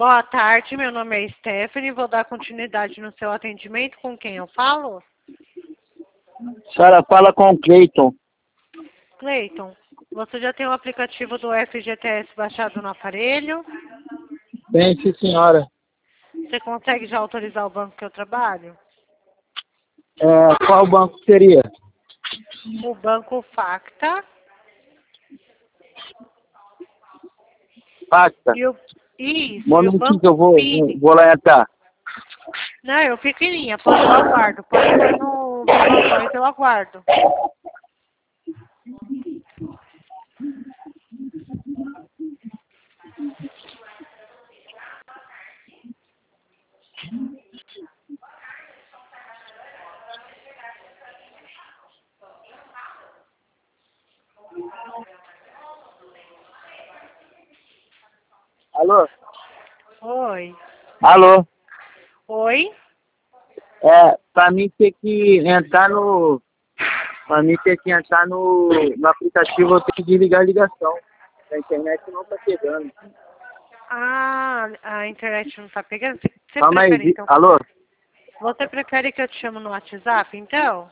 Boa tarde, meu nome é Stephanie, vou dar continuidade no seu atendimento. Com quem eu falo? Senhora, fala com o Cleiton. Cleiton, você já tem o aplicativo do FGTS baixado no aparelho? Bem, sim, senhora. Você consegue já autorizar o banco que eu trabalho? Qual banco seria? O Banco Facta Pacta. e o... Isso, Um e o momentinho que eu Banco Pini. vou lá entrar. Não, eu fico em linha, pode eu aguardo. Pode pôr no Viva Voz, eu aguardo. Alô? Oi. Alô? Oi? Pra mim ter que entrar no... Pra mim ter que entrar no aplicativo, eu tenho que desligar a ligação. A internet não tá chegando. Ah, a internet não tá pegando? Você Calma aí. prefere, então... Alô? Você prefere que eu te chame no WhatsApp, então?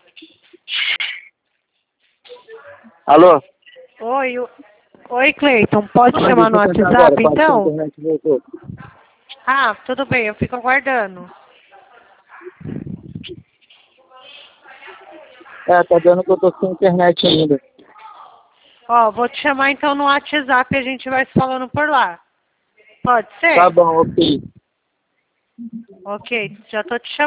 Alô? Oi, Cleiton, pode Calma aí, chamar deixa no eu tentar agora. WhatsApp, Quase que a então? internet voltou. Ah, tudo bem, eu fico aguardando. Tá dando que eu tô sem internet ainda. Ó, vou te chamar então no WhatsApp e a gente vai se falando por lá. Pode ser? Tá bom, ok. Ok, já tô te chamando.